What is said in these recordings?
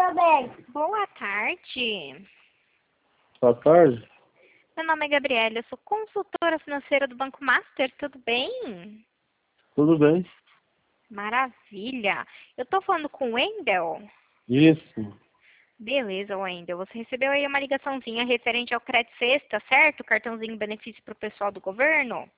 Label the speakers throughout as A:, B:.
A: Boa tarde.
B: Boa tarde.
A: Meu nome é Gabriela, eu sou consultora financeira do Banco Master, tudo bem?
B: Tudo bem?
A: Maravilha. Eu tô falando com o Wendel?
B: Isso.
A: Beleza, Wendel. Você recebeu aí uma ligaçãozinha referente ao Crédito Sexta, certo? Cartãozinho benefício para o pessoal do governo?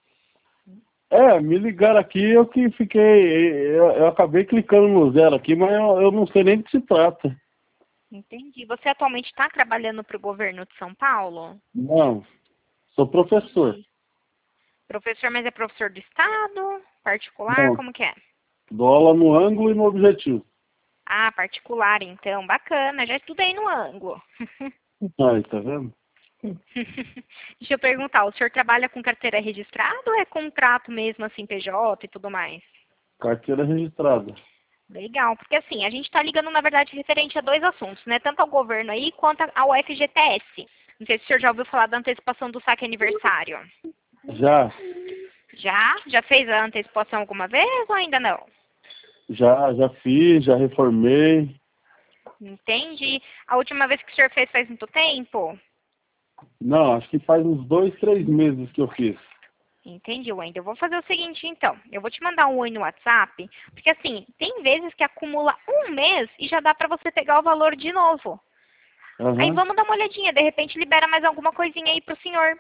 B: Me ligaram aqui, eu que fiquei. Eu acabei clicando no zero aqui, mas eu não sei nem do que se trata.
A: Entendi. Você atualmente está trabalhando para o governo de São Paulo?
B: Não, sou professor.
A: Professor, mas é professor do Estado? Particular?
B: Não,
A: Como que é?
B: dou aula no ângulo e no objetivo.
A: Ah, particular, então. Bacana. Já estudei no ângulo.
B: Aí, tá vendo?
A: Deixa eu perguntar, o senhor trabalha com carteira registrada ou é contrato mesmo, assim, PJ e tudo mais?
B: Carteira registrada.
A: Legal, porque assim, a gente está ligando, na verdade, referente a dois assuntos, né? Tanto ao governo aí, quanto ao FGTS. Não sei se o senhor já ouviu falar da antecipação do saque aniversário.
B: Já,
A: Já? Já fez a antecipação alguma vez ou ainda não?
B: já fiz, já reformei.
A: Entende? A última vez que o senhor fez faz muito tempo?
B: Não, acho que faz uns 2, 3 meses que eu fiz.
A: Entendi, Wendel. Eu vou fazer o seguinte, então. Eu vou te mandar um oi no WhatsApp, porque assim, tem vezes que acumula um mês e já dá pra você pegar o valor de novo. Aí
B: Aham.
A: vamos dar uma olhadinha, de repente libera mais alguma coisinha aí pro senhor.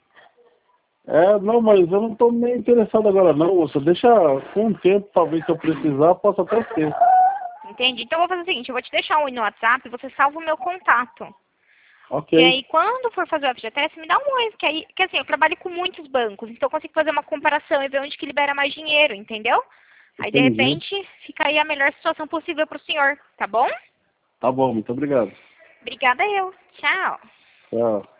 B: Não, mas eu não estou meio interessado agora não, moça. Deixa com o tempo, talvez se eu precisar, possa até ser.
A: Entende? Então eu vou fazer o seguinte, eu vou te deixar um oi no WhatsApp, você salva o meu contato.
B: Ok,
A: E aí, quando for fazer o FGTS, me dá um oi, que assim, eu trabalho com muitos bancos, então eu consigo fazer uma comparação e ver onde que libera mais dinheiro, entendeu? Aí, de
B: entendi.
A: repente, fica aí a melhor situação possível pro senhor, tá bom?
B: Tá bom, muito obrigado.
A: Obrigada eu. Tchau.
B: Tchau.